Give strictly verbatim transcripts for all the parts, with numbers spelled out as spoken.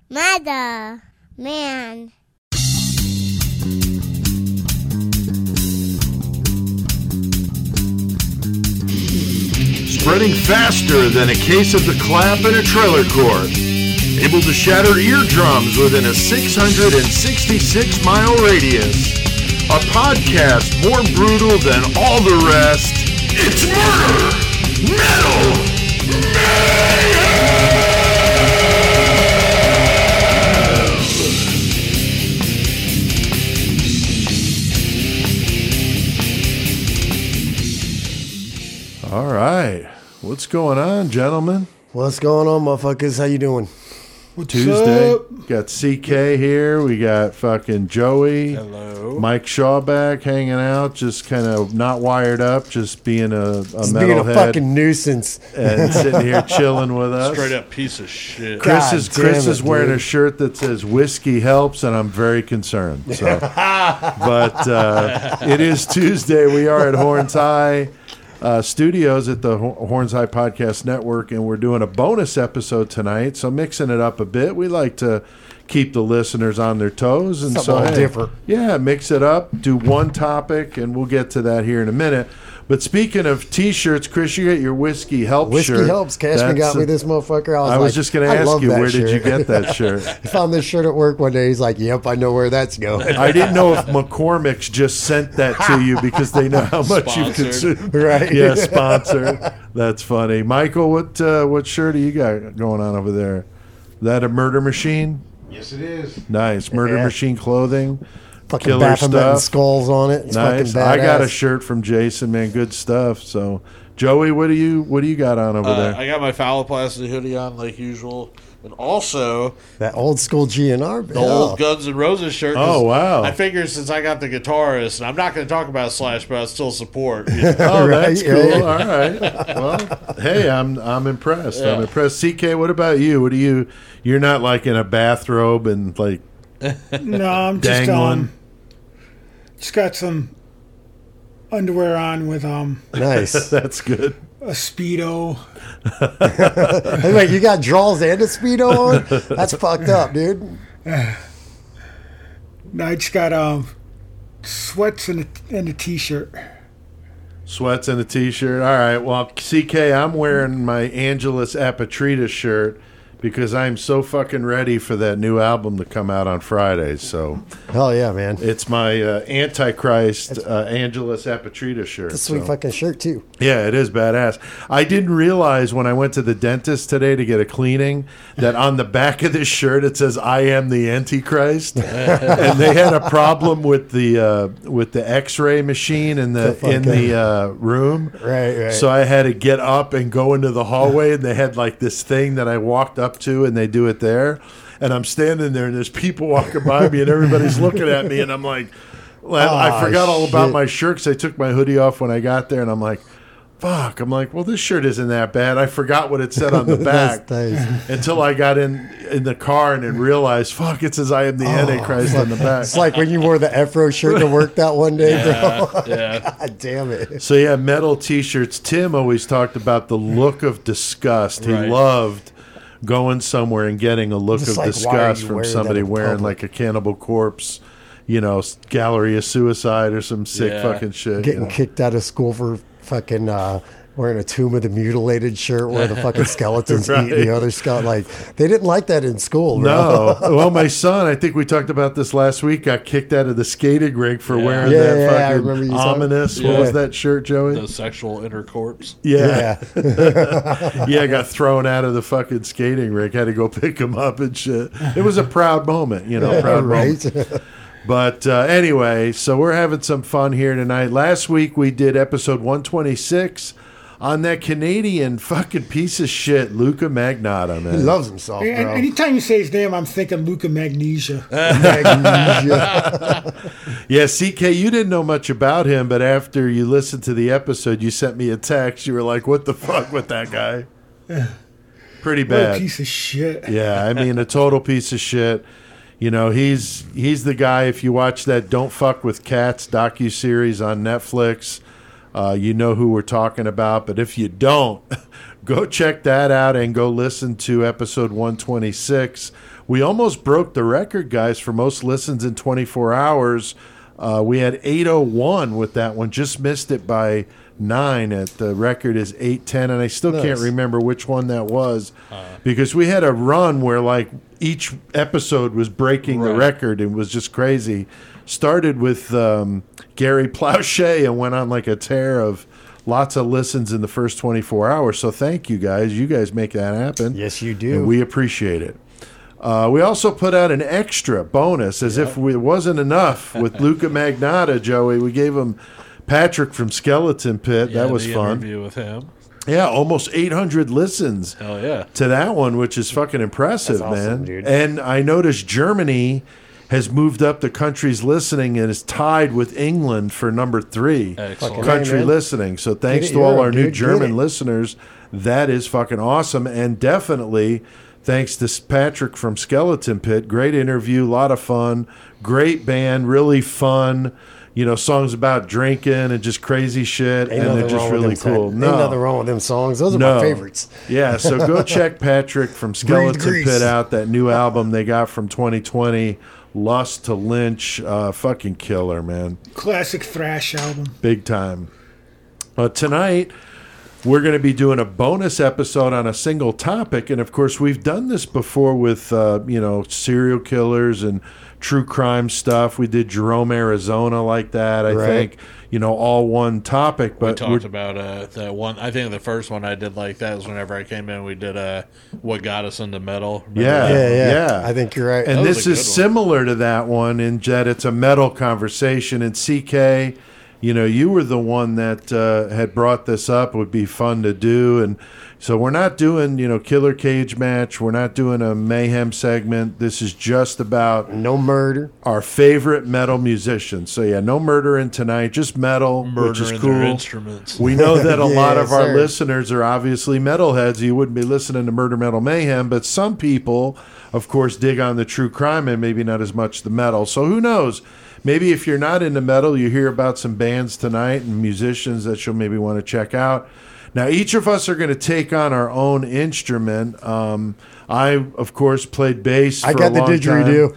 Mother, man. Spreading faster than a case of the clap in a trailer court. Able to shatter eardrums within a six hundred sixty-six mile radius. A podcast more brutal than all the rest. It's Murder Metal Mayhem! All right. What's going on, gentlemen? What's going on, motherfuckers? How you doing? What's Tuesday. up? Got C K here. We got fucking Joey. Hello. Mike Shawback hanging out, just kind of not wired up, just being a, a Just being a metalhead fucking nuisance. and sitting here chilling with us. Straight up piece of shit. Chris God is Chris damn is it, wearing dude. a shirt that says "Whiskey helps," and I'm very concerned. So, but uh, it is Tuesday. We are at Horns High uh, Studios at the Ho- Horns High Podcast Network, and we're doing a bonus episode tonight. So mixing it up a bit. We like to keep the listeners on their toes, and Something so all hey, different. yeah, mix it up. Do one topic, and we'll get to that here in a minute. But speaking of T-shirts, Chris, you get your Whiskey Helps Whiskey shirt. helps. Cashman That's got me a- this motherfucker. I was, I was like, just going to I ask love you, that where did you shirt. get that shirt? I found this shirt at work one day. He's like, yep, I know where that's going. I didn't know if McCormick's just sent that to you because they know how much you've Sponsored. consumed. Right. Yeah, sponsored. That's funny. Michael, what uh, what shirt do you got going on over there? That a Murder Machine? Yes, it is. Nice. Murder Yeah. Machine clothing. Fucking Killer Baphomet and stuff. skulls on it. It's Nice. fucking badass. I got a shirt from Jason, man. Good stuff. So, Joey, what do you what do you got on over Uh, there? I got my phalloplasty hoodie on like usual. And also That old school G N R. the old Guns N' Roses shirt. 'cause Oh, wow. I figured since I got the guitarist, and I'm not going to talk about Slash, but I still support. You know? Oh, Right, that's cool. right. All right. Well, hey, I'm I'm impressed. I'm Yeah. impressed. C K, what about you? What do you? You're not like in a bathrobe and like No, I'm just dangling. um, just got some underwear on with um Nice. That's good. a Speedo. Hey, wait, you got draws and a Speedo on? That's fucked up, dude. No, I just got um sweats and a, and a t-shirt. Sweats and a t-shirt. All right. Well, C K, I'm wearing my Angelus Apatridis shirt because I'm so fucking ready for that new album to come out on Friday. So Hell yeah, man. it's my uh, Antichrist uh, Angelus Apatridis shirt. It's a sweet so. fucking shirt, too. Yeah, it is badass. I didn't realize when I went to the dentist today to get a cleaning that on the back of this shirt it says "I am the Antichrist," and they had a problem with the uh, with the X-ray machine in the The in the uh, room. Right, right. So I had to get up and go into the hallway, and they had like this thing that I walked up to, and they do it there. And I'm standing there, and there's people walking by me, and everybody's looking at me, and I'm like. Well, I Ah, forgot all about shit. my shirt because I took my hoodie off when I got there, and I'm like, fuck. I'm like, well, this shirt isn't that bad. I forgot what it said on the back That's nice. until I got in in the car and then realized, fuck, it says I am the Antichrist on the back. It's like when you wore the Afro shirt to work that one day, bro. yeah. God damn it. So, yeah, metal T-shirts. Tim always talked about the look of disgust. He Right. loved going somewhere and getting a look Just of like, why are disgust you from wearing somebody that in wearing public? like a Cannibal Corpse, you know, gallery of suicide or some sick Yeah. fucking shit. Getting you know? kicked out of school for fucking uh, wearing a Tomb of the Mutilated shirt where the fucking skeletons Right. eating the other skull. Like, they didn't like that in school, bro. No. Well, my son, I think we talked about this last week, got kicked out of the skating rink for Yeah. wearing Yeah, that yeah, I fucking remember you saw it. ominous. What Yeah. was that shirt, Joey? The sexual intercourse. Yeah. Yeah. Yeah, got thrown out of the fucking skating rink. Had to go pick him up and shit. It was a proud moment, you know, proud moment. right? But uh, anyway, so we're having some fun here tonight. Last week we did episode one twenty-six on that Canadian fucking piece of shit, Luca Magnotta, He man. loves himself, And bro. anytime you say his name, I'm thinking Luca Magnesia. Magnesia. Yeah, C K, you didn't know much about him, but after you listened to the episode, you sent me a text. You were like, what the fuck with that guy? Pretty What a bad. piece of shit. Yeah, I mean, a total piece of shit. You know, he's he's the guy, if you watch that Don't Fuck with Cats docuseries on Netflix, uh, you know who we're talking about. But if you don't, go check that out and go listen to episode one twenty-six. We almost broke the record, guys, for most listens in twenty-four hours. Uh, we had eight oh one with that one. Just missed it by nine. At the record is eight ten, and I still Nice. can't remember which one that was because we had a run where like each episode was breaking the Right. record. It was just crazy. Started with um, Gary Plauché and went on like a tear of lots of listens in the first twenty-four hours. So thank you guys. You guys make that happen. Yes, you do. And we appreciate it. Uh, we also put out an extra bonus as if we, it wasn't enough with Luca Magnotta, Joey. We gave him Patrick from Skeleton Pit. Yeah, that was the fun. Interview with him. Yeah, almost eight hundred listens Hell yeah. to that one, which is fucking impressive, That's awesome, man. dude. And I noticed Germany has moved up the country's listening and is tied with England for number three Excellent. country man. listening. So thanks it, to all Europe, our new dude. Get German it. listeners. That is fucking awesome. And definitely thanks to Patrick from Skeleton Pit. Great interview, a lot of fun. Great band, really fun. You know, songs about drinking and just crazy shit. Ain't and they're nothing just wrong with really them cool. Ain't No. nothing wrong with them songs. Those are No. my favorites. Yeah, so go check Patrick from Skeleton Grease. Pit out, that new album they got from twenty twenty, Lust to Lynch. Uh, fucking killer, man. Classic thrash album. Big time. Uh, tonight, we're going to be doing a bonus episode on a single topic. And, of course, we've done this before with, uh, you know, serial killers and true crime stuff. We did Jerome, Arizona like that, I Right. think. You know, all one topic. We But talked we're- about uh, that one. I think the first one I did like that was whenever I came in. We did uh, what got us into metal. Remember Yeah. that? Yeah, yeah. yeah. I think you're right. And That was this a is good one. similar to that one in that it's a metal conversation. And C K, you know, you were the one that uh, had brought this up. It would be fun to do. And so we're not doing, you know, Killer Cage match. We're not doing a Mayhem segment. This is just about no murder. our favorite metal musicians. So, yeah, no murdering tonight, just metal, which is Murdering cool. their instruments. We know that a Yeah, lot of our sir. listeners are obviously metalheads. You wouldn't be listening to Murder Metal Mayhem, but some people, of course, dig on the true crime and maybe not as much the metal. So who knows? Maybe if you're not into metal, you hear about some bands tonight and musicians that you'll maybe want to check out. Now, each of us are going to take on our own instrument. Um, I, of course, played bass for I got a the long time.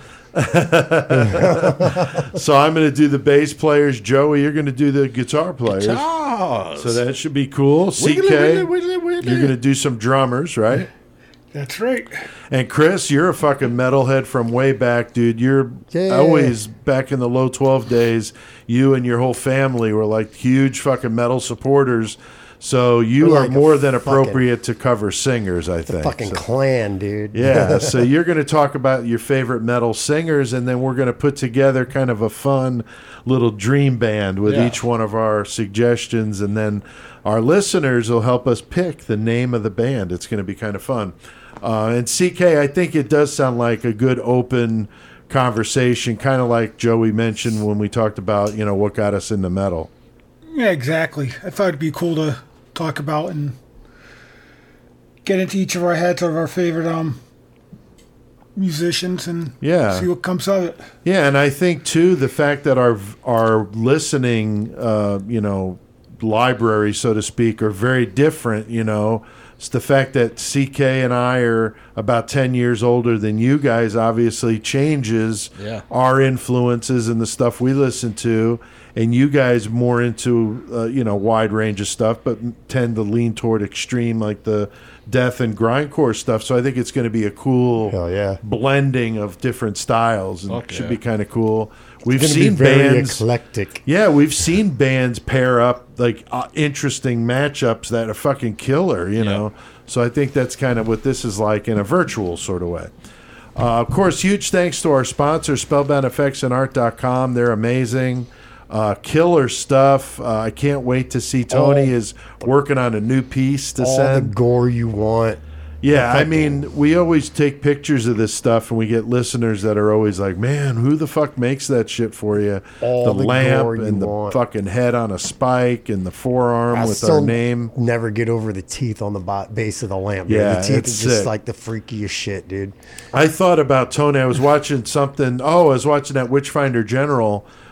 didgeridoo. So I'm going to do the bass players. Joey, you're going to do the guitar players. Guitars. So that should be cool. C K, Wiggly, wiggly, wiggly. you're going to do some drummers, right? That's right. And Chris, you're a fucking metalhead from way back, dude. You're Yeah. always back in the low twelve days. You and your whole family were like huge fucking metal supporters. So you We're are like a more than fucking- appropriate to cover singers, I think. Fucking So- clan, dude. yeah, so you're going to talk about your favorite metal singers, and then we're going to put together kind of a fun little dream band with Yeah. each one of our suggestions, and then our listeners will help us pick the name of the band. It's going to be kind of fun. Uh, and C K, I think it does sound like a good open conversation, kind of like Joey mentioned when we talked about, you know, what got us into metal. Yeah, exactly. I thought it'd be cool to talk about and get into each of our heads of our favorite um musicians and Yeah. see what comes of it. Yeah, and I think too the fact that our our listening, uh, you know, library, so to speak, are very different. You know, it's the fact that C K and I are about ten years older than you guys. Obviously, changes Yeah. our influences and the stuff we listen to, and you guys more into uh, you know wide range of stuff, but tend to lean toward extreme like the death and grindcore stuff. So I think it's going to be a cool Hell yeah. blending of different styles, and Fuck it should yeah. be kind of cool. We've It's gonna seen be very bands, eclectic. yeah, we've seen bands pair up like uh, interesting matchups that are fucking killer, you know. So I think that's kind of what this is like in a virtual sort of way. Uh, of course, huge thanks to our sponsor, spellbound effects and art dot com. They're amazing. Uh, killer stuff. Uh, I can't wait to see Tony All is working on a new piece to All send. the gore you want. Yeah, I fucking- mean, we always take pictures of this stuff, and we get listeners that are always like, "Man, who the fuck makes that shit for you?" All the the lamp gore you and the want. fucking head on a spike and the forearm I with still our name. never get over the teeth on the bo- base of the lamp. Dude. Yeah, the teeth it's is just sick. like the freakiest shit, dude. I thought about Tony. I was watching something. Oh, I was watching that Witchfinder General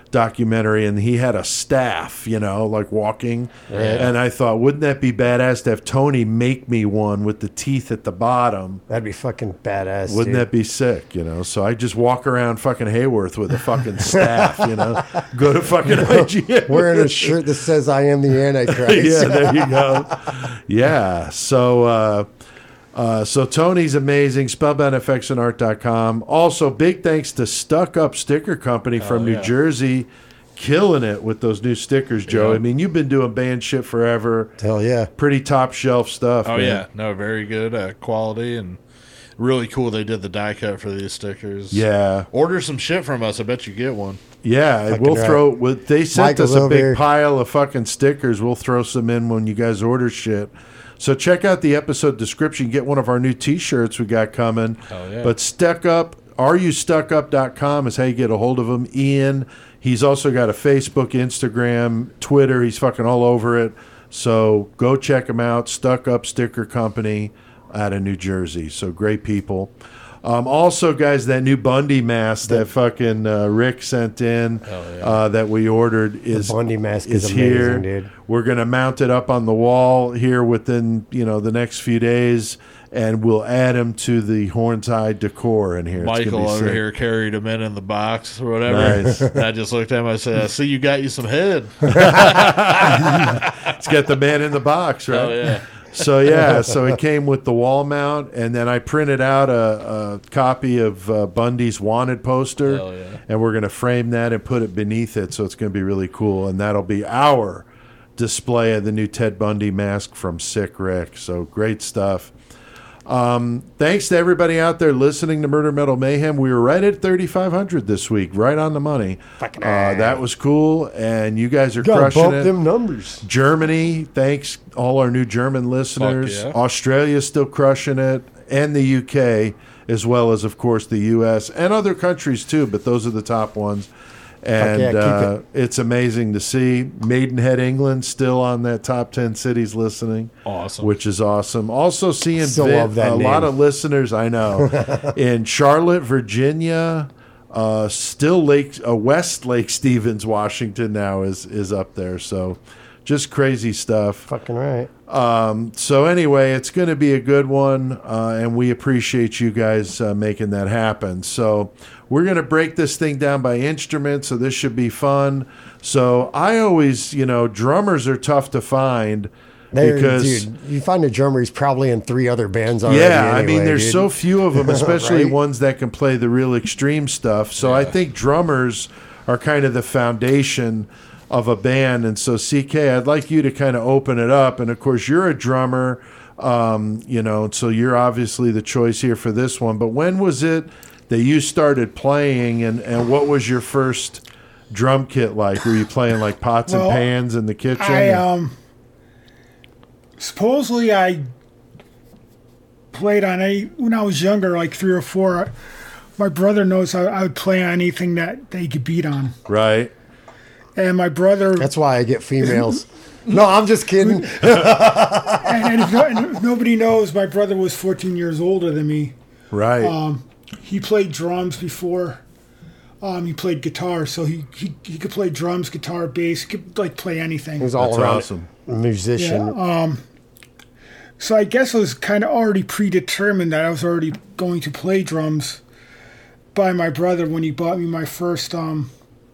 documentary, and he had a staff, you know, like walking. And I thought, wouldn't that be badass to have Tony make me one with the teeth at the bottom? That'd be fucking badass. Wouldn't dude. that be sick, you know? So I just walk around fucking Hayworth with a fucking staff, you know? Go to fucking I G N. Wearing a shirt that says "I am the Antichrist." Yeah, there you go. Yeah. So, uh, uh, so Tony's amazing. spellbound f x and art dot com. Also, big thanks to Stuck Up Sticker Company from New yeah. Jersey. Killing it with those new stickers, Joe. Yeah. I mean, you've been doing band shit forever. Hell yeah. Pretty top shelf stuff. Oh man. yeah, no, very good uh, quality and really cool. They did the die cut for these stickers. Yeah. Order some shit from us. I bet you get one. Yeah, Fucking we'll right. throw. With, they sent Michael's us a over big here. pile of fucking stickers. We'll throw some in when you guys order shit. So check out the episode description. Get one of our new T-shirts we got coming. Hell yeah. But Stuck Up, are you stuck up dot com is how you get a hold of him. Ian, he's also got a Facebook, Instagram, Twitter. He's fucking all over it. So go check him out. Stuck Up Sticker Company out of New Jersey. So great people. Um, also, guys, that new Bundy mask that fucking uh, Rick sent in yeah. uh, that we ordered is Bundy mask is amazing, here. dude. We're gonna mount it up on the wall here within you know the next few days, and we'll add him to the Horns Eye decor in here. It's gonna Michael be over sick. here carried him in in the box or whatever. Nice. And I just looked at him. I said, "I see you got you some head." It's got the man in the box, right? Oh yeah. So yeah, so it came with the wall mount, and then I printed out a, a copy of uh, Bundy's wanted poster, Hell yeah. and we're going to frame that and put it beneath it, so it's going to be really cool, and that'll be our display of the new Ted Bundy mask from Sick Rick. So great stuff. Um, thanks to everybody out there listening to Murder Metal Mayhem. We were right at thirty-five hundred this week, right on the money. Fucking Uh, that was cool, and you guys are Gotta crushing bump it. them numbers. Germany, thanks all our new German listeners. yeah. Australia's still crushing it, and the U K, as well as, of course, the U S and other countries too, but those are the top ones. And yeah, keep uh, it. it's amazing to see Maidenhead, England, still on that top ten cities listening. Awesome. Which is awesome. Also seeing Still Vin- love that a name. lot of listeners, I know, in Charlotte, Virginia, uh, still Lake, uh, West Lake Stevens, Washington now is is up there. So just crazy stuff. Fucking right. Um, so anyway, it's going to be a good one, uh, and we appreciate you guys uh, making that happen. So we're going to break this thing down by instrument, so this should be fun. So I always, you know, drummers are tough to find There, because dude, you find a drummer he's probably in three other bands already. yeah, I mean, anyway, there's dude. so few of them, especially Right? ones that can play the real extreme stuff. So I think drummers are kind of the foundation of a band. And so, C K, I'd like you to kind of open it up. And of course, you're a drummer, um, you know, so you're obviously the choice here for this one. But when was it that you started playing, and, and what was your first drum kit like? Were you playing like pots Well, and pans in the kitchen? I or- um supposedly I played on a when I was younger, like three or four. My brother knows I, I would play on anything that they could beat on, right. and my brother. That's why I get females. No, I'm just kidding. and, and, if no, and if nobody knows, my brother was fourteen years older than me. Right. Um, he played drums before. Um, he played guitar, so he, he he could play drums, guitar, bass. He could like play anything. He was all That's around awesome. musician. Yeah, um, so I guess it was kind of already predetermined that I was already going to play drums by my brother when he bought me my first um,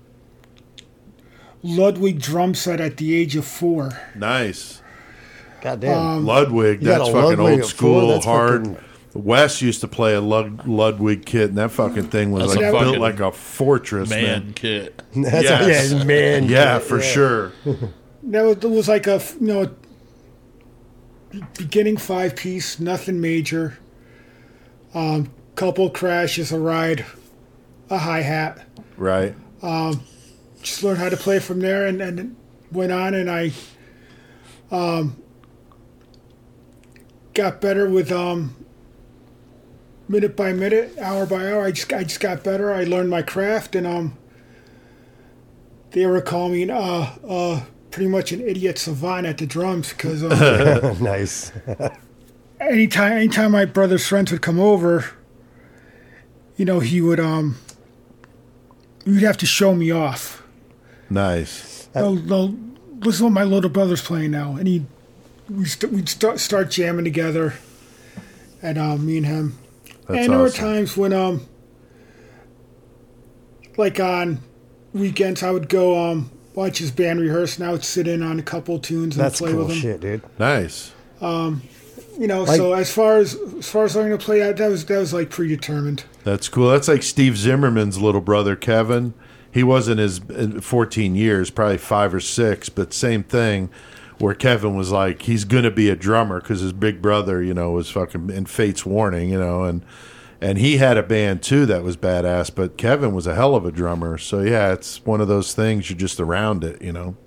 Ludwig drum set at the age of four. Nice. Goddamn. Ludwig, You got that's a fucking Ludwig old at school, four? That's hard. fucking- Wes used to play a Lud- Ludwig kit, and that fucking thing was That's like a built fucking like a fortress, man. Man kit. That's yes. yeah, man. Yeah, for sure. That was, that was like a you know beginning five piece, nothing major. Um, couple crashes, a ride, a hi hat. Right. Just learned how to play from there, and, and went on, and I um, got better with um, minute by minute, hour by hour. I just I just got better. I learned my craft, and um, they were calling me uh, uh, pretty much an idiot savant at the drums because uh, Nice. anytime anytime my brother's friends would come over, you know, he would um, you'd have to show me off. Nice. No, no, listen to what my little brother's playing now, and he we st- we'd start start jamming together, and um, me and him. That's and there were awesome. times when um, like on weekends, I would go um watch his band rehearse, and I would sit in on a couple tunes and That's play cool with him. shit, dude. Nice. You know, Like- so as far as as far as learning to play, that that was that was like predetermined. That's cool. That's like Steve Zimmerman's little brother, Kevin. He wasn't as in fourteen years, probably five or six, but same thing where Kevin was like, he's going to be a drummer because his big brother, you know, was fucking in Fate's Warning, you know, and and he had a band too that was badass, but Kevin was a hell of a drummer. So yeah, it's one of those things, you're just around it, you know.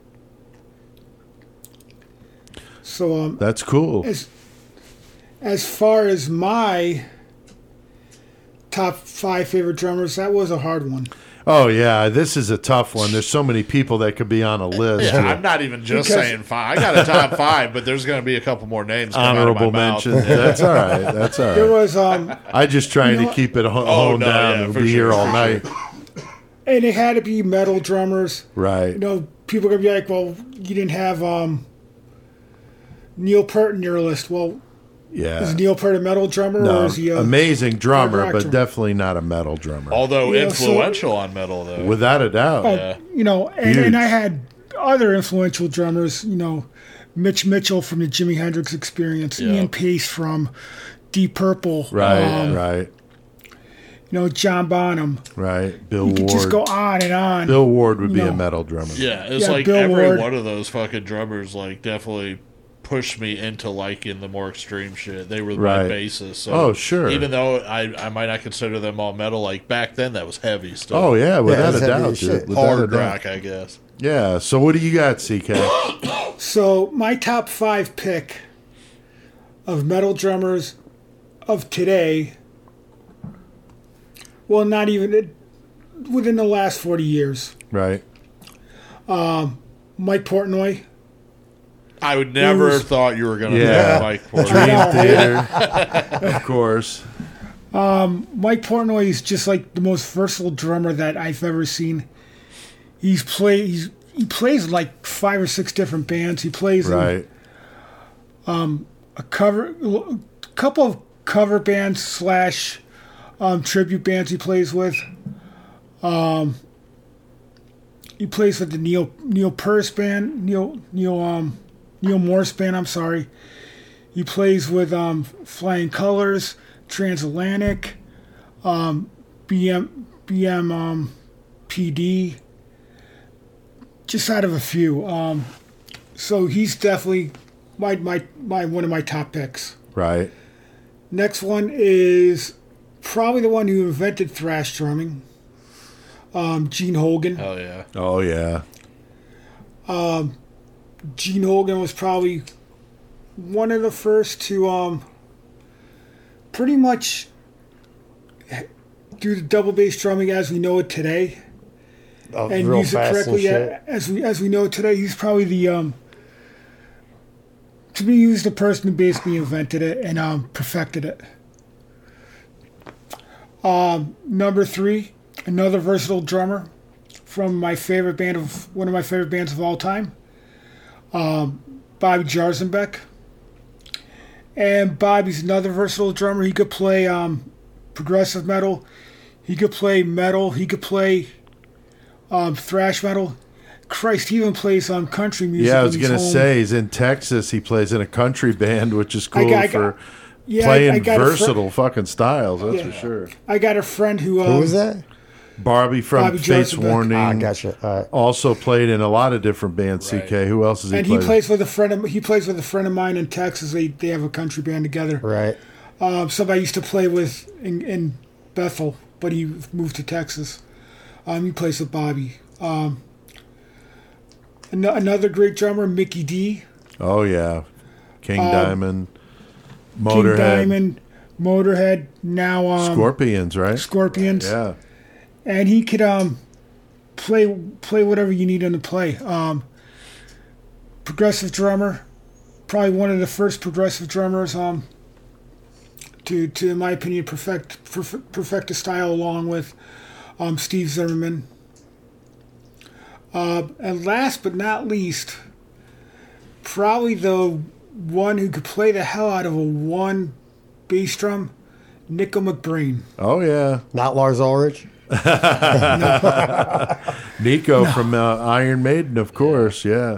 So um, That's cool. as as far as my top five favorite drummers, that was a hard one. Oh yeah, this is a tough one. There's so many people that could be on a list. Yeah, here. I'm not even just Because- saying five. I got a top five, but there's going to be a couple more names. come out of Honorable my mouth. mention. That's all right. That's all There right. was um, I just trying You know to what? keep it ho- Oh, honed no, down yeah, and for be sure, here all for night. and it had to be metal drummers. Right. You know, people are gonna be like, "Well, you didn't have um, Neil Peart in your list." Well, Yeah. is Neil Peart a metal drummer No, or is he a amazing drummer, hard rock but drummer? definitely not a metal drummer. Although Yeah, so- influential on metal, though. Without a doubt. Oh, Yeah. you know, and, Huge. and I had other influential drummers, you know, Mitch Mitchell from the Jimi Hendrix Experience, Yeah. Ian Pace from Deep Purple, Right, um, right, you know, John Bonham. right. Bill You could just go Ward. on and on. Bill Ward would be No. a metal drummer. Yeah, it's Yeah, like Bill every Ward. one of those fucking drummers, like, definitely pushed me into liking the more extreme shit. They were Right. my basis. So Oh, sure. Even though I, I might not consider them all metal, like back then that was heavy stuff. Oh, yeah, without it's a heavy doubt, as dude. shit. Without a hard doubt. rock, I guess. Yeah, so what do you got, C K? So my top five pick of metal drummers of today, well, not even within the last forty years, Right. Mike Portnoy. I would never was- have thought you were going to Yeah. pick Mike Porter. Dream know. Theater. Of course. Mike Portnoy is just like the most versatile drummer that I've ever seen. He's play he's he plays like five or six different bands. He plays in Right. a cover, a couple of cover bands slash um, tribute bands he plays with. Um, he plays with the Neil Neil Peart band, Neil Neil um Neil Morse band. I'm sorry. He plays with um, Flying Colors, Transatlantic, um, B M B M um, P D. Just out of a few. Um, so he's definitely my, my my one of my top picks. Right. Next one is probably the one who invented thrash drumming, um, Gene Hogan. Hell yeah. Oh, yeah. Gene Hogan was probably one of the first to um, pretty much do the double bass drumming as we know it today, Oh, and real use it fast and correctly shit. a- as we as we know it today. He's probably the um, to me, he was the person who basically invented it and um, perfected it. Um, number three, another versatile drummer from my favorite band of one of my favorite bands of all time, um, Bobby Jarzenbeck. And Bobby's another versatile drummer. He could play um, progressive metal, he could play metal, he could play um, thrash metal. Christ, he even plays um, country music. Yeah, I when was he's going to home. say he's in Texas. He plays in a country band, which is cool I got- I for got- Yeah, I- playing I got a fr- versatile fucking styles. That's Yeah. for sure. I got a friend who. Um, Who was that? Barbie from Bobby Fate's Jarzenbeck. Warning. Ah, gotcha. All right. Also played in a lot of different bands. Right. C K. Who else has he And he played? plays with a friend. Of, he plays with a friend of mine in Texas. They they have a country band together. Right. Um, somebody I used to play with in, in Bethel, but he moved to Texas. Um, he plays with Bobby. Um, an- another great drummer, Mickey D. Oh yeah, King Diamond, King Motorhead, Diamond, Motorhead. Now um, Scorpions, right? Scorpions. Yeah, And he could um, play play whatever you need him to play. Um, progressive drummer, probably one of the first progressive drummers um, to, to in my opinion, perfect perfect, perfect the style along with um, Steve Zimmerman. Uh, and last but not least, probably the one who could play the hell out of a one bass drum, Nico McBrain. Oh yeah, Not Lars Ulrich. Nico from uh, Iron Maiden, of course. Yeah.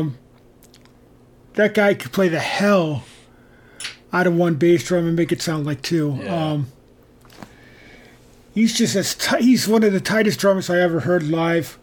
That guy could play the hell out of one bass drum and make it sound like two. Yeah. Um, he's just as t- he's one of the tightest drummers I ever heard live.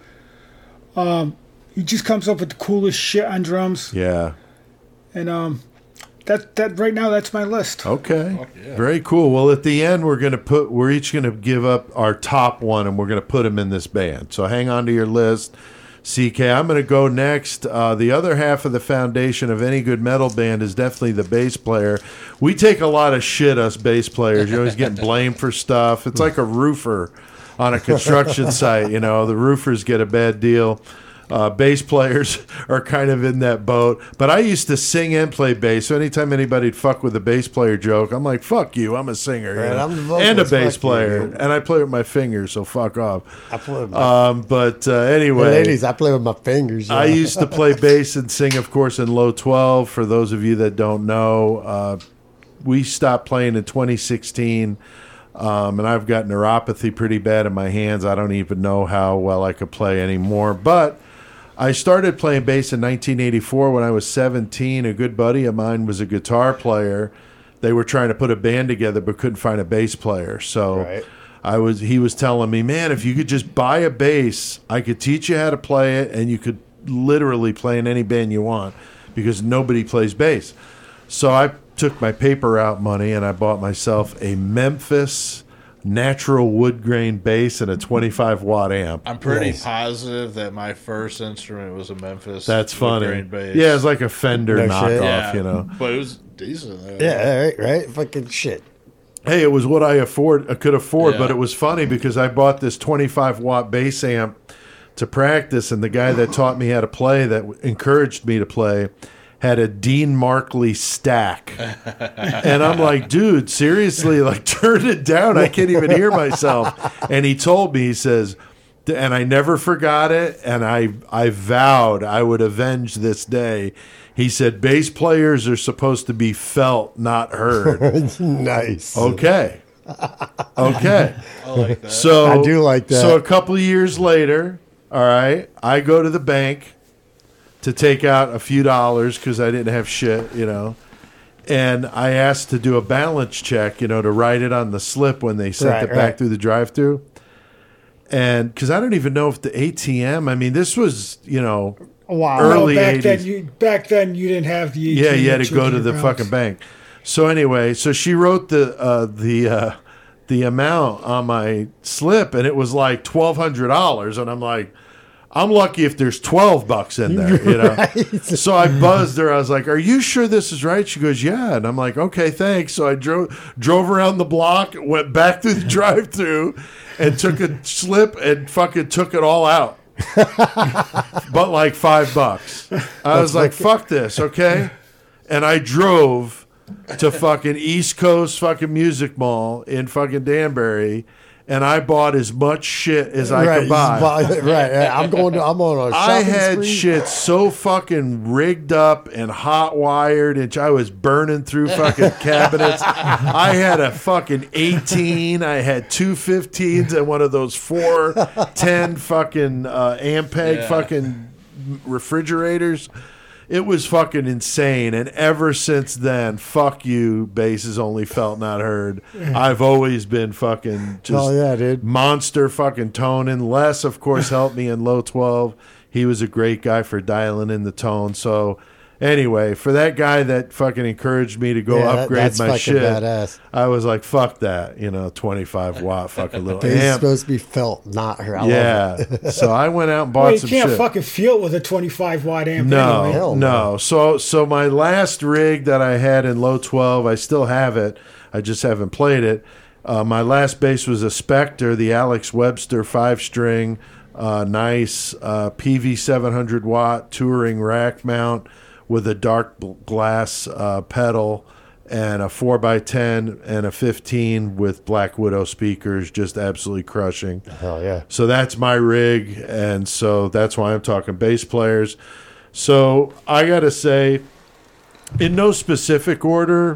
Um, he just comes up with the coolest shit on drums, Yeah. and um, that that right now that's my list. Okay. Fuck yeah. Very cool. Well, at the end, we're gonna put we're each gonna give up our top one, and we're gonna put them in this band. So hang on to your list. C K, I'm going to go next. Uh, the other half of the foundation of any good metal band is definitely the bass player. We take a lot of shit, us bass players. You're always getting blamed for stuff. It's like a roofer on a construction site. You know, the roofers get a bad deal. Uh, bass players are kind of in that boat. But I used to sing and play bass. So anytime anybody'd fuck with a bass player joke, I'm like, fuck you, I'm a singer. you Right, know? I'm the vocalist, and a bass fuck you, player. dude. And I play with my fingers, so fuck off. I play with my Um, but uh, Hey, anyway. ladies. I play with my fingers. I yeah. used to play bass and sing, of course, in low twelve. For those of you that don't know, uh, we stopped playing in twenty sixteen, um, and I've got neuropathy pretty bad in my hands. I don't even know how well I could play anymore. But I started playing bass in nineteen eighty-four when I was seventeen. A good buddy of mine was a guitar player. They were trying to put a band together but couldn't find a bass player. So Right. I was he was telling me, man, if you could just buy a bass, I could teach you how to play it, and you could literally play in any band you want because nobody plays bass. So I took my paper route money and I bought myself a Memphis natural wood grain bass and a twenty-five watt amp. I'm pretty Nice. positive that my first instrument was a Memphis. That's funny. wood-grain bass. Yeah, it's like a Fender No knockoff, shit. Yeah, you know. but it was decent. Though. Yeah, right, right. Fucking shit. Hey, it was what I afford, I could afford, Yeah. but it was funny because I bought this twenty-five watt bass amp to practice, and the guy that taught me how to play, that encouraged me to play, had a Dean Markley stack. And I'm like, dude, seriously, like, turn it down. I can't even hear myself. And he told me, he says, and I never forgot it, and I, I vowed I would avenge this day. He said, bass players are supposed to be felt, not heard. Nice. Okay. Okay. I like that. So I do like that. So a couple of years later, all right, I go to the bank to take out a few dollars because I didn't have shit, you know. And I asked to do a balance check, you know, to write it on the slip when they sent Right, it back right. through the drive-through. And because I don't even know if the A T M, I mean, this was, you know, Wow. early no, back eighties. then you back then you didn't have the Yeah, you had to go to checking the accounts. fucking bank. So anyway, so she wrote the uh, the uh, the amount on my slip, and it was like twelve hundred dollars, and I'm like, I'm lucky if there's twelve bucks in there, you know. So I buzzed her. I was like, "Are you sure this is right?" She goes, "Yeah," and I'm like, "Okay, thanks." So I drove drove around the block, went back through the drive-through, and took a slip and fucking took it all out. But like five bucks. I was like, fuck this, okay? And I drove to fucking East Coast fucking Music Mall in fucking Danbury, and I bought as much shit as I right, could buy. Right. Yeah, I'm going to. I'm on a shopping I had spree. shit so fucking rigged up and hot wired, and I was burning through fucking cabinets. I had a fucking eighteen, I had two fifteens, and one of those four ten fucking uh, Ampeg Yeah. fucking refrigerators. It was fucking insane, and ever since then, fuck you, bass is only felt, not heard. I've always been fucking just Oh, yeah, dude. monster fucking toning. Les, of course, helped me in low twelve. He was a great guy for dialing in the tone. So anyway, for that guy that fucking encouraged me to go Yeah, that- upgrade that's my fucking shit, badass. I was like, fuck that, you know, twenty-five watt fucking little Bass is amp. supposed to be felt, not heard. I love Yeah. it. So I went out and bought Well, you some can't shit. fucking feel it with a twenty-five watt amp. No, anyway. Hell no. no. So, so my last rig that I had in low twelve, I still have it. I just haven't played it. Uh, my last bass was a Spectre, the Alex Webster five string, uh, nice uh, P V seven hundred watt touring rack mount with a dark bl- glass uh, pedal and a four by ten and a fifteen with Black Widow speakers, just absolutely crushing. Hell yeah. So that's my rig, and so that's why I'm talking bass players. So I got to say, in no specific order,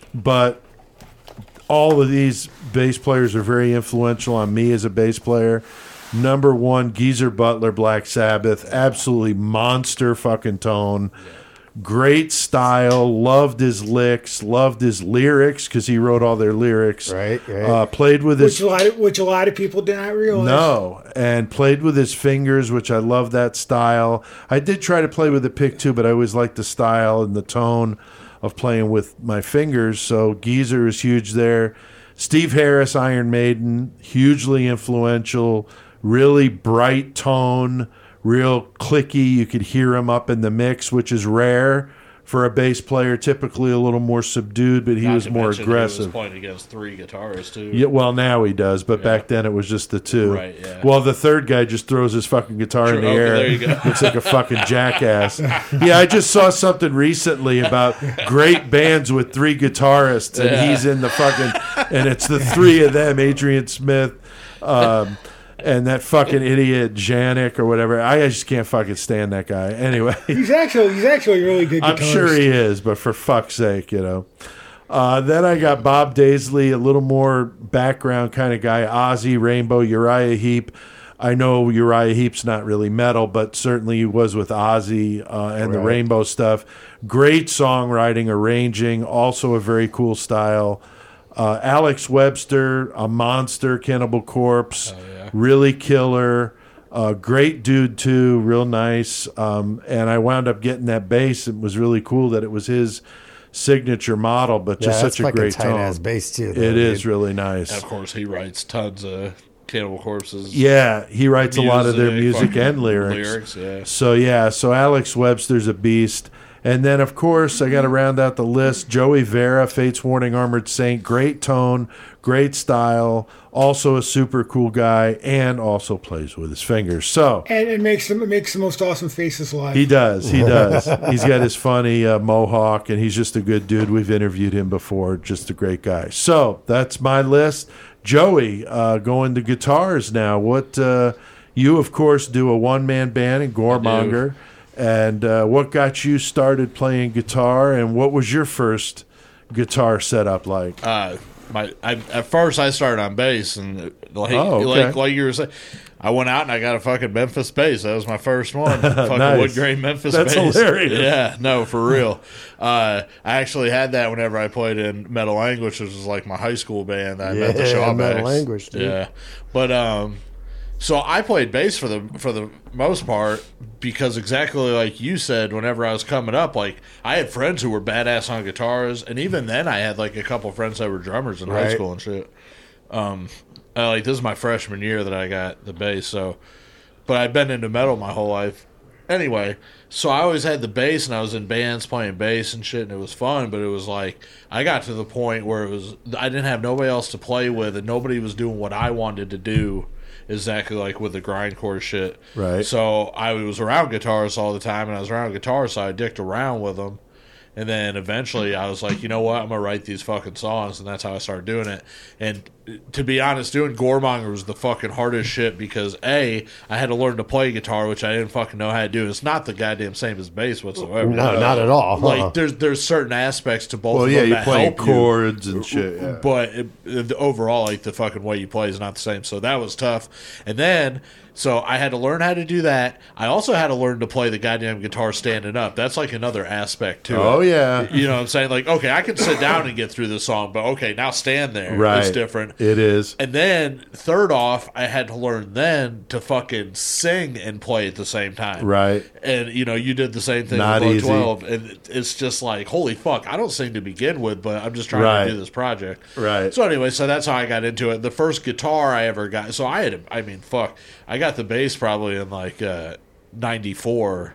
but all of these bass players are very influential on me as a bass player. Number one, Geezer Butler, Black Sabbath, absolutely monster fucking tone. Great style, loved his licks, loved his lyrics because he wrote all their lyrics. Right, right. Uh, played with Which his a lot of, which a lot of people did not realize. no, and played with his fingers, which I love that style. I did try to play with the pick too, but I always liked the style and the tone of playing with my fingers. So Geezer is huge there. Steve Harris, Iron Maiden, hugely influential, really bright tone, real clicky. You could hear him up in the mix, which is rare for a bass player. Typically a little more subdued, but he Not was to more mention aggressive. He was playing against three guitarists too. Yeah, well, now he does, but back then it was just the two. Right, yeah. Well, the third guy just throws his fucking guitar in Sure, the okay, air. there you go. Looks like a fucking jackass. Yeah, I just saw something recently about great bands with three guitarists, and Yeah. he's in the fucking, and it's the three of them, Adrian Smith, um, and that fucking idiot Janik or whatever. I just can't fucking stand that guy. Anyway. He's actually he's actually a really good I'm guitarist. sure he is, but for fuck's sake, you know. Uh, then I got Bob Daisley, a little more background kind of guy. Ozzy, Rainbow, Uriah Heep. I know Uriah Heep's not really metal, but certainly he was with Ozzy uh, and the Right. Rainbow stuff. Great songwriting, arranging, also a very cool style. Uh, Alex Webster, a monster, Cannibal Corpse, really killer. Uh, great dude too, real nice. Um, and I wound up getting that bass. It was really cool that it was his signature model, but Yeah, just that's such a fucking great tight tone. ass bass too. though, It is dude. really And nice. of course, he writes tons of Cannibal Corpse's. Yeah, he writes a lot of their music fucking and lyrics. Lyrics, yeah. So yeah, so Alex Webster's a beast. And then of course I got to round out the list. Joey Vera, Fates Warning, Armored Saint, great tone, great style, also a super cool guy, and also plays with his fingers. So And it makes them it makes the most awesome faces live. he does, he does. He's got his funny uh, mohawk, and he's just a good dude. We've interviewed him before, just a great guy. So that's my list. Joey, uh, going to guitars now. What uh, you of course do a one man band in Goremonger. And uh, what got you started playing guitar, and what was your first guitar setup like? Uh, my I, at first I started on bass, and like Oh, okay. like like you were saying, I went out and I got a fucking Memphis bass. That was my first one. Fucking Nice. wood grain Memphis That's bass. hilarious. Yeah, no, for real. Uh, I actually had that whenever I played in Metal Language, which was like my high school band that I met the Yeah, Shawbacks. Metal Language, dude. Yeah, but um, so I played bass for the for the most part because exactly like you said, whenever I was coming up, like I had friends who were badass on guitars, and even then I had like a couple friends that were drummers in high Right. school and shit. Um, uh, like this is my freshman year that I got the bass, so but I've been into metal my whole life. Anyway, so I always had the bass, and I was in bands playing bass and shit, and it was fun. But it was like I got to the point where it was I didn't have nobody else to play with, and nobody was doing what I wanted to do. Exactly like with the grindcore shit. Right. So I was around guitars all the time, and I was around guitars, so I dicked around with them. And then eventually I was like, you know what? I'm going to write these fucking songs. And that's how I started doing it. And to be honest, doing Goremonger was the fucking hardest shit because, A, I had to learn to play guitar, which I didn't fucking know how to do. It's not the goddamn same as bass whatsoever. No, not at all. Like, Uh-uh. there's there's certain aspects to both Well, of yeah, them you that play help you. chords and shit. Yeah. But it, it, overall, like the fucking way you play is not the same. So that was tough. And then, so I had to learn how to do that. I also had to learn to play the goddamn guitar standing up. That's like another aspect to it. Oh yeah, You know what I'm saying? Like, okay, I can sit down and get through the song, but okay, now stand there. right. It's different. It is. And then, third off, I had to learn then to fucking sing and play at the same time. Right. And, you know, you did the same thing Not with easy. twelve. And it's just like, holy fuck, I don't sing to begin with, but I'm just trying Right. to do this project. Right. So, anyway, so that's how I got into it. The first guitar I ever got, so I had, I mean, fuck, I got the bass probably in like uh, ninety-four.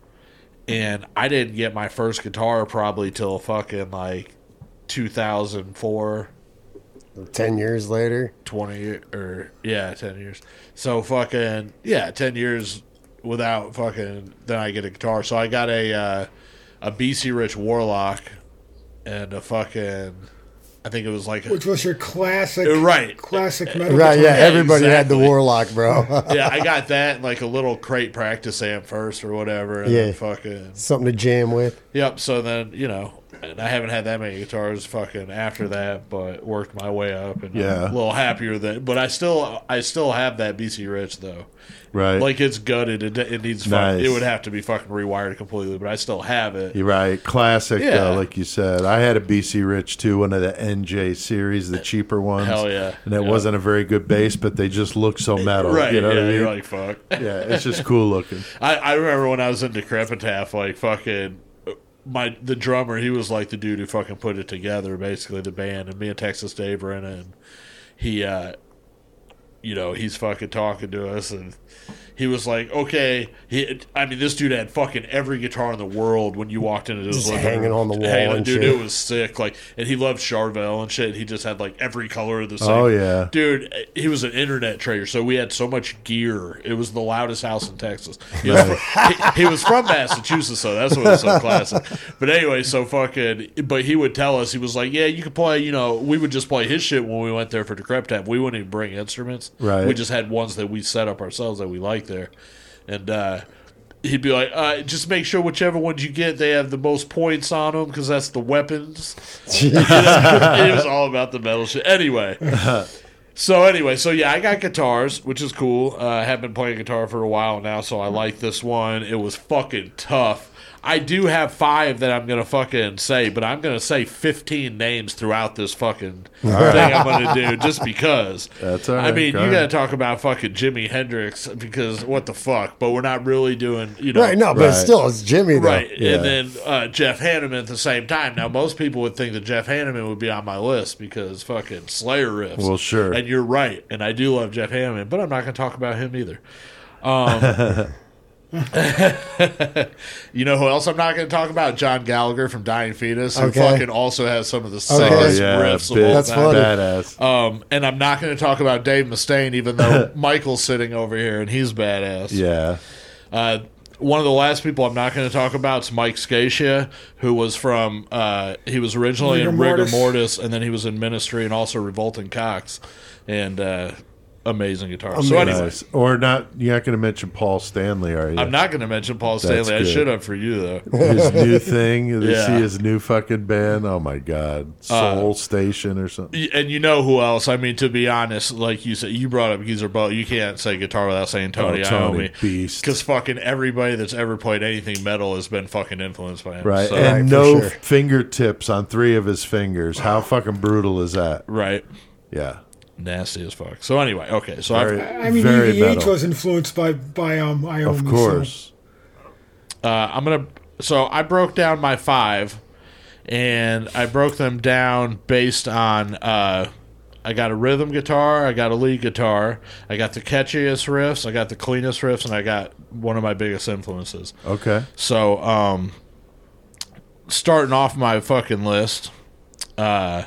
And I didn't get my first guitar probably till fucking like two thousand four. Ten years later. twenty or yeah, ten years. So fucking yeah, ten years without fucking then I get a guitar. So I got a uh, a B C Rich Warlock and a fucking, I think it was like, a, Which was your classic, right, classic metal Right, yeah, guitar. everybody had the exactly. Warlock, bro. yeah, I got that and like a little crate practice amp first or whatever, and Yeah. then fucking, Something to jam with. yep. So then you know, and I haven't had that many guitars fucking after that, but worked my way up and Yeah. I'm a little happier than. But I still, I still have that B C Rich though. Right. Like it's gutted. It, it needs. Fucking, Nice. It would have to be fucking rewired completely, but I still have it. You're right. Classic, Yeah. though, like you said. I had a B C Rich, too, one of the N J series, the cheaper ones. Hell yeah. And it Yeah. wasn't a very good bass, but they just look so metal. Right. You know yeah. what I mean? You're like fuck. yeah, it's just cool looking. I, I remember when I was in Decrepitaph, like fucking my the drummer, he was like the dude who fucking put it together, basically the band, and me and Texas Dave were in it, and he, uh, you know, he's fucking talking to us, and he was like, okay, he, I mean, this dude had fucking every guitar in the world when you walked into his Just living hanging room. on the wall Hanging- and dude, shit. it was sick. Like, and he loved Charvel and shit. He just had like every color of the same. Oh, yeah. Dude, he was an internet trader, so we had so much gear. It was the loudest house in Texas. He was, from, he, he was from Massachusetts, so that's what was so classic. But anyway, so fucking, but he would tell us, he was like, yeah, you could play, you know, we would just play his shit when we went there for Decrepitaph. We wouldn't even bring instruments. Right. We just had ones that we set up ourselves that we liked there. And uh, he'd be like, uh, just make sure whichever ones you get, they have the most points on them because that's the weapons. You know? It was all about the metal shit. Anyway. So anyway, so yeah, I got guitars, which is cool. Uh, I have been playing guitar for a while now, so I like this one. It was fucking tough. I do have five that I'm gonna fucking say, but I'm gonna say fifteen names throughout this fucking thing I'm gonna do, just because. That's all I right, mean, go you ahead. gotta talk about fucking Jimi Hendrix because what the fuck? But we're not really doing, you know. Right, no, but Right. still, it's Jimmy, though. Right, Yeah. and then uh, Jeff Hanneman at the same time. Now, most people would think that Jeff Hanneman would be on my list because fucking Slayer riffs. Well, sure. And you're right, and I do love Jeff Hanneman, but I'm not going to talk about him either. Um, you know who else I'm not going to talk about? John Gallagher from Dying Fetus, who Okay. fucking also has some of the Okay. Oh, sickest yeah. riffs of big, all That's time. funny. badass. Um, and I'm not going to talk about Dave Mustaine, even though Michael's sitting over here and he's badass. yeah. Uh, one of the last people I'm not going to talk about is Mike Scatia, who was from, uh, he was originally Rigor in Rigor Mortis. Mortis, and then he was in Ministry and also Revolting Cox. And uh, amazing guitar. So Amazing. anyway, Nice. Or not, you're not going to mention Paul Stanley, are you? I'm not going to mention Paul That's Stanley. I good. should have for you, though. His new thing. You Yeah. see his new fucking band. Oh, my God. Soul Station or something. Y- And you know who else? I mean, to be honest, like you said, you brought up Geezer Bo. You can't say guitar without saying Tony Oh, Tony, Iommi. beast. Because fucking everybody that's ever played anything metal has been fucking influenced by him. Right. So, and Right, for no sure. fingertips on three of his fingers. How fucking brutal is that? right. Yeah. Nasty as fuck. So anyway, okay. So Very, I've, I mean, very E V H metal. was influenced by by um Iommi. Of so- course. uh, I'm gonna. So I broke down my five, and I broke them down based on. Uh, I got a rhythm guitar, I got a lead guitar, I got the catchiest riffs, I got the cleanest riffs, and I got one of my biggest influences. Okay. So, um, starting off my fucking list, uh,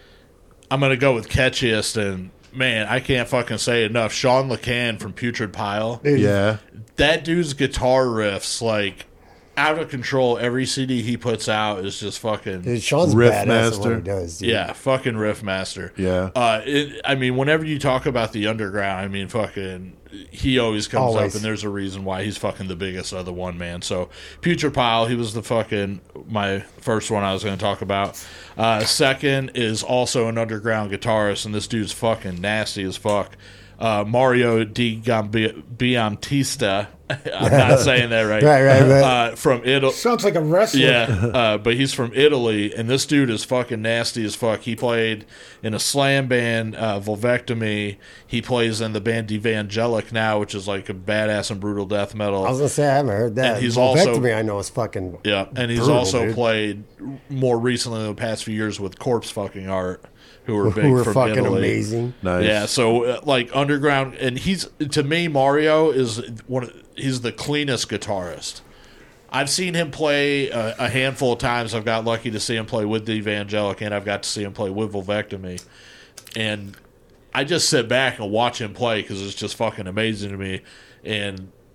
I'm gonna go with catchiest, and man, I can't fucking say it enough. Sean LeCan from Putrid Pile. Dude, Yeah. That dude's guitar riffs, like, out of control. Every C D he puts out is just fucking Dude, Sean's Riff badass at master. what he does, dude. yeah, fucking riff master. Yeah. Uh, it, I mean, whenever you talk about the underground, I mean, fucking, he always comes Always. up, and there's a reason why he's fucking the biggest of the one man. So, Putrid Pile, he was the fucking my first one I was going to talk about. Uh, second is also an underground guitarist, and this dude's fucking nasty as fuck. Uh, Mario Di Gambi- Biantista. I'm not saying that right. Right, right, right. Uh, from Italy. Sounds like a wrestler. Yeah, uh, but he's from Italy, and this dude is fucking nasty as fuck. He played in a slam band, uh, Vulvectomy. He plays in the band Evangelic now, which is like a badass and brutal death metal. I was gonna say I haven't heard that. And he's Well, also- Vectomy, I know is fucking. yeah, and he's brutal, also dude. played more recently in the past few years with Corpse Fucking Art, who were big who were from fucking Italy. amazing. Nice. Yeah, so uh, like underground, and he's to me Mario is one. Of, he's the cleanest guitarist. I've seen him play a, a handful of times. I've got lucky to see him play with the Evangelic, and I've got to see him play with Vulvectomy, and I just sit back and watch him play because it's just fucking amazing to me. And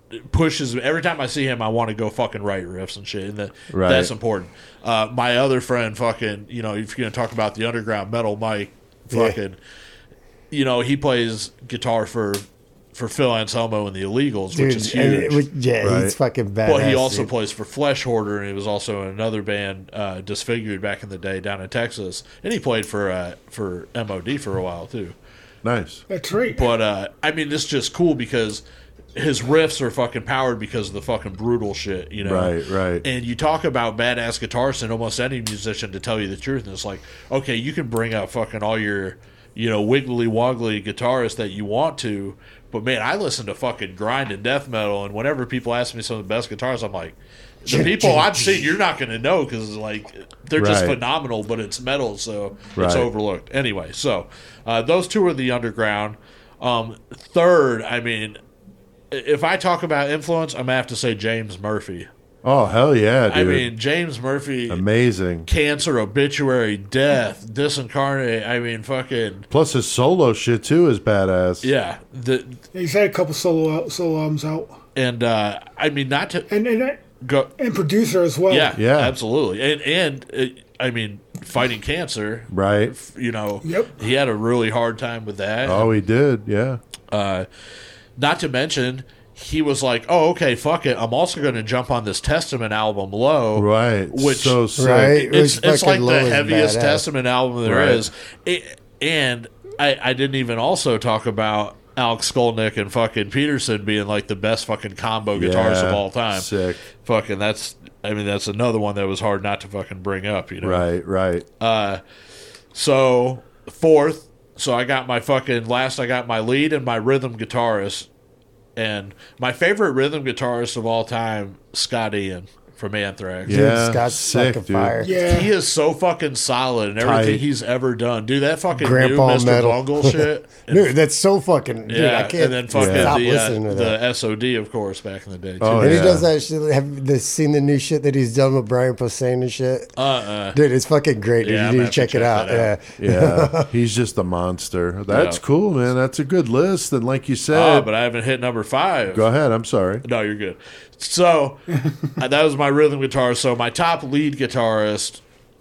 pushes every time I see him. I want to go fucking write riffs and shit, and that, Right. that's important. Uh, my other friend, fucking, you know, if you're gonna talk about the underground metal, Mike, Yeah. fucking, you know, he plays guitar for for Phil Anselmo and the Illegals, Dude, which is and huge. it was- yeah, Right. he's fucking badass. Well, he also dude. plays for Flesh Hoarder, and he was also in another band, uh, Disfigured, back in the day down in Texas, and he played for uh, for M O D for a while too. Nice. That's right. But uh, I mean, it's just cool because his riffs are fucking powered because of the fucking brutal shit, you know. Right, right. And you talk about badass guitarists, and almost any musician, to tell you the truth, and it's like, okay, you can bring up fucking all your, you know, wiggly woggly guitarists that you want to, but man, I listen to fucking grind and death metal, and whenever people ask me some of the best guitarists, I'm like, the people I've seen, you're not going to know because like they're just Right. phenomenal, but it's metal, so Right. it's overlooked. Anyway, so uh, those two are the underground. Um, third, I mean, if I talk about influence, I'm gonna have to say James Murphy. Oh, hell yeah, dude. I mean, James Murphy, Amazing. Cancer, Obituary, Death, Disincarnate. I mean, fucking Plus his solo shit too is badass. yeah. The He's had a couple solo out, solo albums out, and uh, I mean, not to and and, go. and producer as well. Yeah, Yeah. absolutely. And and uh, I mean, fighting cancer. Right. You know, Yep. he had a really hard time with that. Oh, he did. Yeah. Uh, not to mention, he was like, "Oh, okay, fuck it. I'm also going to jump on this Testament album, Low." Right. Which so sick. Right. it's Which it's like fucking the Low is heaviest badass. Testament album there Right. is. It, and I, I didn't even also talk about Alex Skolnick and fucking Peterson being like the best fucking combo guitarists Yeah. of all time. Sick. Fucking that's. I mean, that's another one that was hard not to fucking bring up. You know. Right. Right. Uh, so fourth, so I got my fucking last. I got my lead and my rhythm guitarist, and my favorite rhythm guitarist of all time, Scott Ian from Anthrax. Dude, Yeah, Scott's sick, fucking dude. fire. Yeah. He is so fucking solid in everything Tight. he's ever done. Dude, that fucking Grandpa new Mister metal. Bungle shit. And- Dude, that's so fucking. Dude, yeah, I can't and then fucking stop the, listening uh, to the that. S O D, of course, back in the day. Too. Oh, And he yeah. does that shit. Have you seen the new shit that he's done with Brian Posehn and shit? Uh-uh. Dude, it's fucking great. Dude. Yeah, I'm you gonna need to have check, to it check out. that Yeah. Yeah. He's just a monster. That's Yeah. cool, man. That's a good list. And like you Oh, said, but I haven't hit number five. go ahead. I'm sorry. No, you're good. So uh, that was my rhythm guitar. So my top lead guitarist,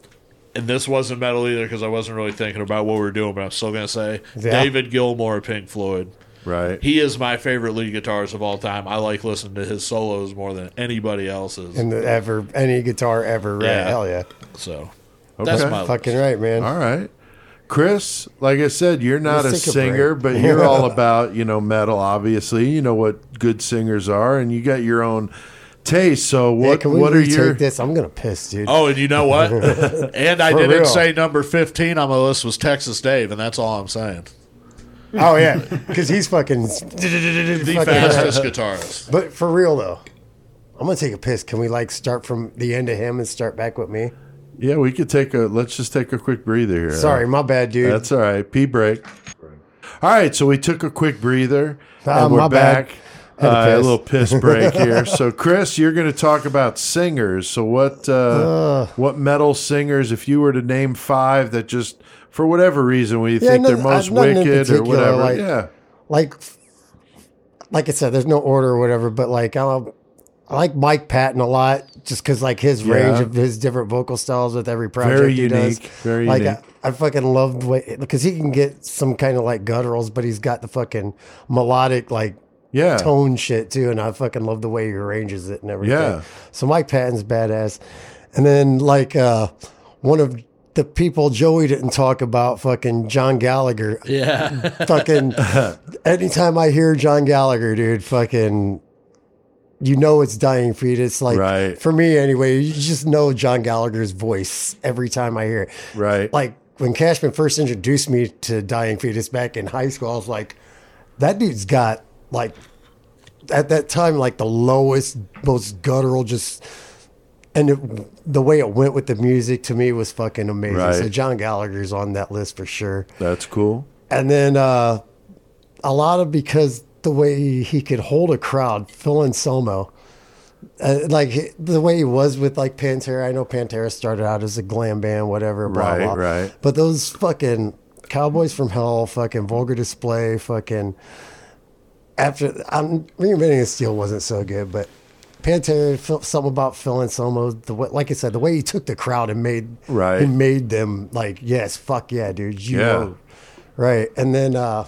and this wasn't metal either because I wasn't really thinking about what we were doing, but I'm still going to say Yeah. David Gilmour of Pink Floyd. Right. He is my favorite lead guitarist of all time. I like listening to his solos more than anybody else's. And the ever any guitar ever, right? Yeah. Hell yeah. So that's Okay. my Fucking right, man. All right. Chris, like I said, you're not a Let's take a singer, break. but you're all about, you know, metal, obviously. You know what good singers are, and you got your own taste. So Yeah, what can we what are retake your this? I'm gonna piss, dude. Oh, and you know what? And I For didn't real. say number fifteen on my list was Texas Dave, and that's all I'm saying. Oh yeah, because he's fucking. The fucking- fastest guitarist. But for real though, I'm gonna take a piss. Can we like start from the end of him and start back with me? Yeah, we could take a let's just take a quick breather here. Sorry, my bad, dude. That's all right. Pee break. All right, so we took a quick breather Ah, and we're my bad. back. Had to Uh, a piss. little piss break here. So, Chris, you're going to talk about singers. So, what uh, what metal singers, if you were to name five that just for whatever reason we Yeah, think no, they're most uh, nothing in wicked or particular, whatever? like- yeah, like, like I said, there's no order or whatever. But like, I, I like Mike Patton a lot, just because like his range Yeah. of his different vocal styles with every project Very he unique, does. very like, unique. I, I fucking love the way because he can get some kind of like gutturals, but he's got the fucking melodic like yeah. tone shit too, and I fucking love the way he arranges it and everything. Yeah. So Mike Patton's badass, and then like uh, one of the people Joey didn't talk about, fucking John Gallagher. Yeah. Fucking anytime I hear John Gallagher, dude, fucking, you know it's Dying Feet. It's like Right. for me anyway. You just know John Gallagher's voice every time I hear it. Right. Like when Cashman first introduced me to Dying Fetus back in high school, I was like, that dude's got like at that time like the lowest, most guttural, just and it, the way it went with the music to me was fucking amazing. Right. So John Gallagher's on that list for sure. That's cool. And then uh, a lot of because the way he could hold a crowd, Phil Anselmo. Uh, like the way he was with like Pantera. I know Pantera started out as a glam band, whatever, blah, Right, blah. right. But those fucking Cowboys from Hell, fucking Vulgar Display, fucking after I'm reinventing the steel wasn't so good, but Pantera felt something about Phil Anselmo. The way, like I said, the way he took the crowd and made Right. he made them like, yes, fuck yeah, dude, you Yeah. know. Right. And then uh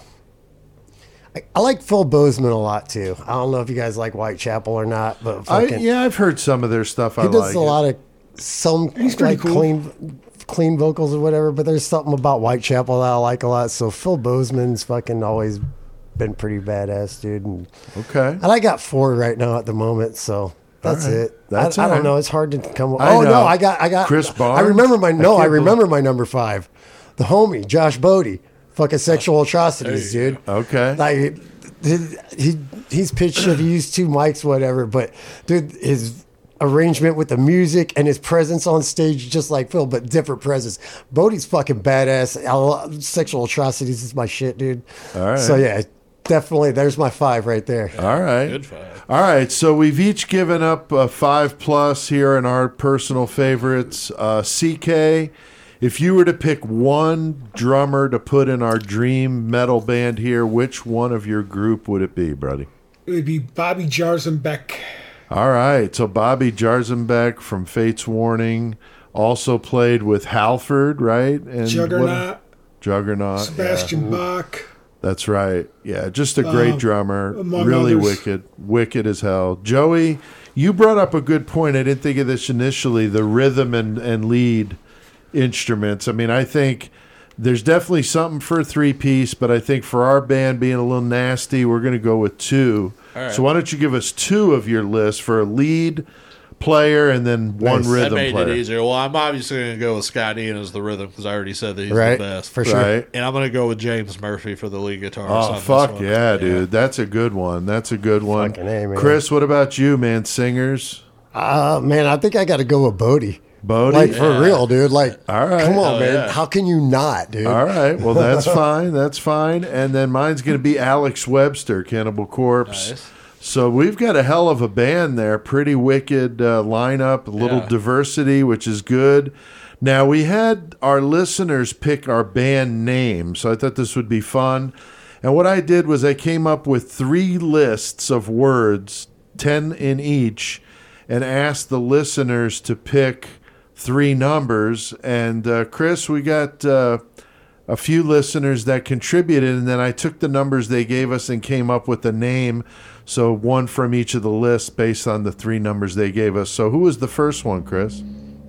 I, I like Phil Bozeman a lot too. I don't know if you guys like Whitechapel or not, but I, fucking, yeah, I've heard some of their stuff. I he does like a it. lot of some pretty like cool. clean clean vocals or whatever, but there's something about Whitechapel that I like a lot. So Phil Bozeman's fucking always been pretty badass, dude. And, Okay. and I got four right now at the moment, so that's All right. it. That's I, I all don't right. know. It's hard to come up. I Oh know. no, I got I got Chris I Barnes? remember my I no, can't I, remember my number five. The homie, Josh Bodie. Fucking sexual atrocities, There you dude. Okay. Like he, he he's pitched shit. He used two mics, whatever. But dude, his arrangement with the music and his presence on stage, just like Phil, but different presence. Bodie's fucking badass. I love, sexual atrocities is my shit, dude. All right. So yeah, definitely. There's my five right there. All right. Good five. All right. So we've each given up a five plus here in our personal favorites. Uh, C K, if you were to pick one drummer to put in our dream metal band here, which one of your group would it be, buddy? It would be Bobby Jarzenbeck. All right. So Bobby Jarzenbeck from Fate's Warning also played with Halford, right? And Juggernaut, what- Juggernaut. Sebastian Bach. That's right. Yeah, just a great Um, drummer. among Really others. wicked. Wicked as hell. Joey, you brought up a good point. I didn't think of this initially, the rhythm and, and lead instruments. I mean, I think there's definitely something for a three-piece, but I think for our band being a little nasty, we're going to go with two. All right. So why don't you give us two of your list for a lead player and then one Nice. That rhythm made player. it easier. Well, I'm obviously going to go with Scott Ian as the rhythm because I already said that he's Right, the best. for sure. Right. And I'm going to go with James Murphy for the lead guitarist. Oh, on this fuck one. yeah, dude. That's a good one. That's a good one. Fucking A, man. Chris, what about you, man? Singers? Uh man, I think I got to go with Bodie. Bodie? Like for real, dude. Like, All right. come on, Oh, man. yeah. How can you not, dude? All right. Well, that's fine. That's fine. And then mine's going to be Alex Webster, Cannibal Corpse. Nice. So we've got a hell of a band there. Pretty wicked uh, lineup, a little Yeah. diversity, which is good. Now, we had our listeners pick our band name, so I thought this would be fun. And what I did was I came up with three lists of words, ten in each, and asked the listeners to pick three numbers. And uh, Chris, we got uh, a few listeners that contributed, and then I took the numbers they gave us and came up with a name. So one from each of the lists based on the three numbers they gave us. So who was the first one, Chris?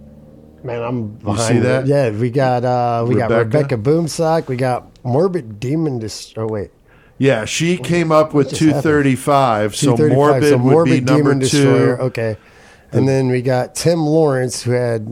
Man, I'm behind. see that? it. Yeah, we got uh we got Rebecca? Rebecca Boomsock. We got Morbid Demon. Dis- oh wait, Yeah, she came up with just two thirty-five. So two thirty-five. Morbid, So would Morbid be number Demon Destroyer. two. Okay, and then we got Tim Lawrence, who had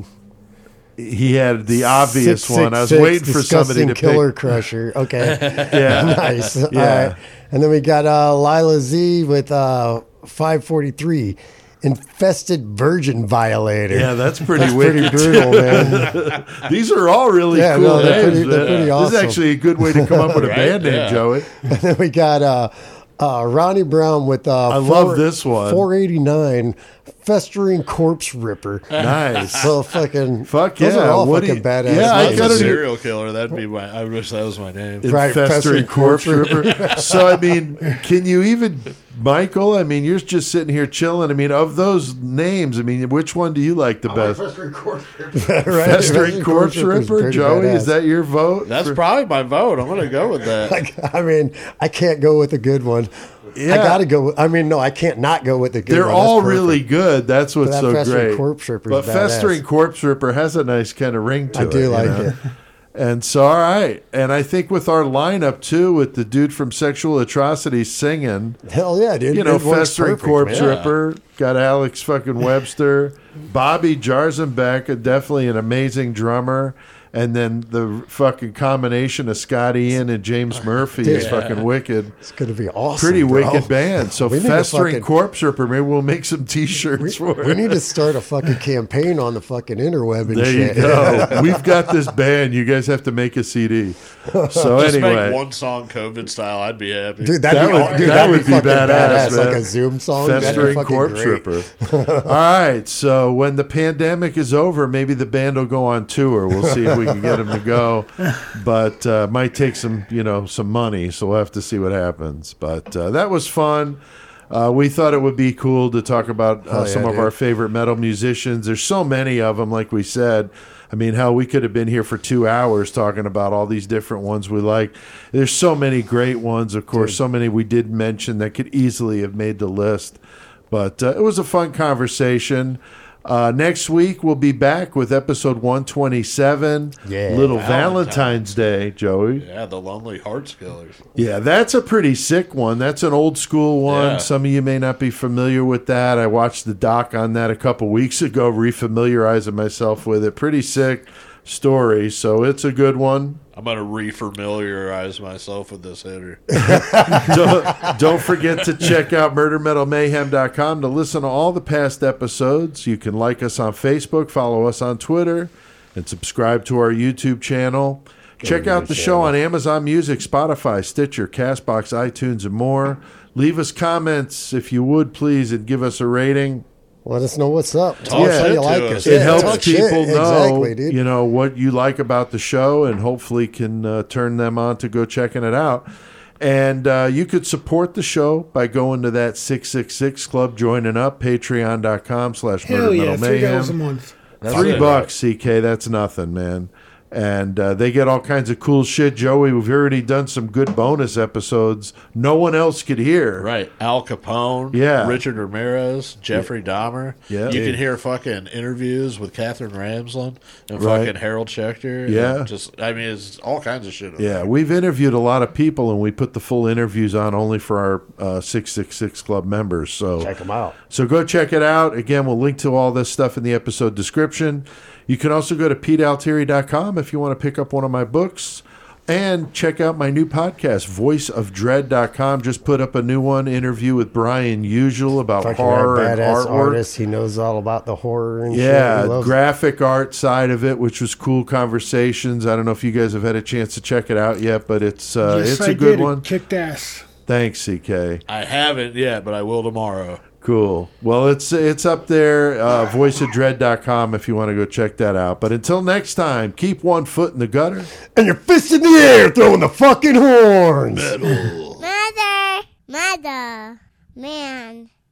He had the obvious six, one. I was six, waiting for somebody Disgusting to Killer pick. Crusher. Okay, Yeah. nice. All Yeah. right. And then we got uh, Lila Z with uh, five forty-three, Infested Virgin Violator. Yeah, that's pretty That's wicked. pretty brutal, man. These are all really Yeah, cool no, they're names. pretty- they're man. pretty This awesome. is actually a good way to come up with a Right? band name, Yeah. Joey. And then we got uh, uh, Ronnie Brown with uh, I love this one. four eighty-nine, Festering Corpse Ripper. Nice. So fucking Fuck those yeah, are all what do fucking you- badass. Yeah, I If names. I gotta was a do- serial killer. That'd be my. I wish that was my name. Right, Festering Festering Corpse Corpse Ripper. So, I mean, can you even, Michael, I mean, you're just sitting here chilling. I mean, of those names, I mean, which one do you like the best? Festering Corpse Ripper. Festering Corpse Ripper's Ripper? pretty Joey, badass. is that your vote? That's For- probably my vote. I'm going to go with that. Like, I mean, I can't go with a good one. Yeah. I got to go. With, I mean, no, I can't not go with the good They're one. That's all perfect. really good. That's what's that so Festering great. Corpse Ripper's but badass. Festering Corpse Ripper has a nice kind of ring to I it. do you like know? it. And so, all right. And I think with our lineup, too, with the dude from Sexual Atrocities singing, Hell yeah, dude. you know, It works Festering perfect, Corpse man. Ripper, got Alex fucking Webster, Bobby Jarzenbeck, definitely an amazing drummer. And then the fucking combination of Scott Ian and James Murphy is Yeah. fucking wicked. It's going to be awesome. Pretty bro. wicked band. So We need to Festering fucking- Corpse Ripper, maybe we'll make some T-shirts for We it. need to start a fucking campaign on the fucking interweb and There you shit. go. We've got this band. You guys have to make a C D. So Just anyway, make one song COVID style. I'd be happy. Dude, that'd That be, would- dude, that that'd would be be fucking badass, badass. man. Like a Zoom song. That'd be Festering fucking Corpse great. Ripper. All right. So when the pandemic is over, maybe the band will go on tour. We'll see if we we can get him to go. But uh, might take some, you know, some money. So we'll have to see what happens. But uh, that was fun. Uh, we thought it would be cool to talk about uh, Oh, yeah, some of dude. our favorite metal musicians. There's so many of them, like we said. I mean, hell, we could have been here for two hours talking about all these different ones we like. There's so many great ones, of course, so many we did mention that could easily have made the list. But uh, it was a fun conversation. Uh, next week, we'll be back with episode one twenty-seven, Yeah. Little Valentine's. Valentine's Day, Joey. Yeah, the Lonely Hearts Killers. Yeah, that's a pretty sick one. That's an old school one. Yeah. Some of you may not be familiar with that. I watched the doc on that a couple weeks ago, refamiliarizing myself with it. Pretty sick story, so it's a good one. I'm going to re-familiarize myself with this hitter. don't, don't forget to check out murder metal mayhem dot com to listen to all the past episodes. You can like us on Facebook, follow us on Twitter, and subscribe to our YouTube channel. Check out the show on Amazon Music, Spotify, Stitcher, CastBox, iTunes, and more. Leave us comments if you would, please, and give us a rating. Let us know what's up. Talk Tell us how shit you to like us. us. It Yeah, helps talk shit. people know, Exactly, dude. you know, what you like about the show, and hopefully can uh, turn them on to go checking it out. And uh, you could support the show by going to that six six six Club, joining up, patreon dot com slash Hell murder yeah, metal three dollars a mayhem. month. That's Three it. bucks, C K. That's nothing, man. And uh, they get all kinds of cool shit. Joey, we've already done some good bonus episodes no one else could hear. Right. Al Capone, Yeah. Richard Ramirez, Jeffrey Dahmer. Yeah. You Yeah. can hear fucking interviews with Catherine Ramsland and Right. fucking Harold Schechter. Yeah. And just, I mean, it's all kinds of shit. on Yeah, there. we've interviewed a lot of people, and we put the full interviews on only for our uh, six six six Club members. So Check them out. So go check it out. Again, we'll link to all this stuff in the episode description. You can also go to pete altieri dot com if you want to pick up one of my books. And check out my new podcast, voice of dread dot com. Just put up a new one, interview with Brian Usual about Fucking horror and badass artwork. artist. He knows all about the horror and shit. Yeah, He loves graphic art side of it, which was cool conversations. I don't know if you guys have had a chance to check it out yet, but it's uh, yes, it's I a good did. It one. kicked ass. Thanks, C K. I haven't yet, but I will tomorrow. Cool. Well, it's it's up there, uh, voice of dread dot com if you want to go check that out. But until next time, keep one foot in the gutter. And your fist in the air throwing the fucking horns. Mother, mother, man.